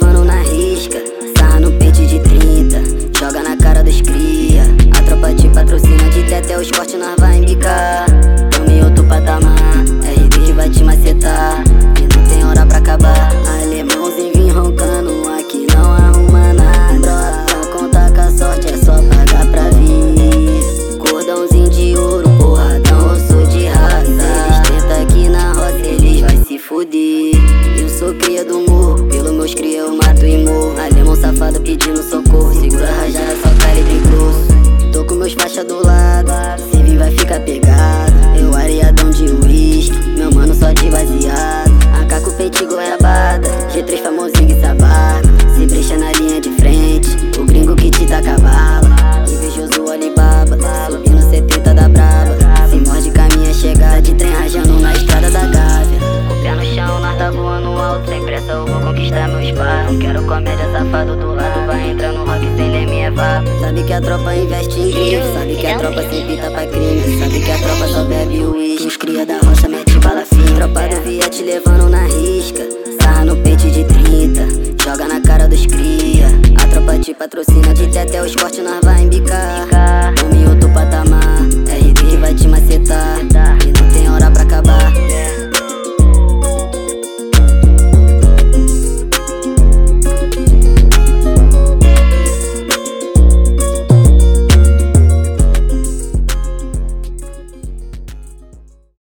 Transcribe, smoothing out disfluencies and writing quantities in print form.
levando na risca. Sarra no pente de 30, joga na cara dos cria. A tropa te patrocina, de até os cortes nós vai embicar. Tamo em outro patamar, RD que vai te macetar. E não tem hora pra acabar. Alemãozinho vim roncando, aqui não arruma nada. Não conta com a sorte, é só pagar pra vir. Cordãozinho de ouro, porradão, osso de raça. Eles tentam aqui na roça, eles vai se fuder. Eu sou cria do morro, pelo meus cria eu mato e morro. Alemão safado pedindo socorro, segura a rajada, só calibre grosso. Tô com meus faixa do lado, se vir vai ficar pegado. Eu areadão de uísque, meu mano só de baseado. AK com peito goiabada, G3 famosinho que sabaca. Se brecha na linha de frente, o gringo que te dá cavalo. Invejoso Alibaba, subindo 70 da braba. Se morde caminha chegada, de trem rajando na estrada da Gávea. O pé no chão, nós tá voando alto, sem pressa eu vou conquistar meu espaço. Não quero comédia safado do lado, vai entrar no rock sem ler minha vaga. Sabe que a tropa investe em grife, sabe que a tropa se pinta pra crime. Sabe que a tropa só bebe uísque, os cria da roça mete bala fina. Tropa do Viet levando na risca, sarra no pente de 30, joga na cara dos cria. A tropa te patrocina, de até os cortes nós vai embicar.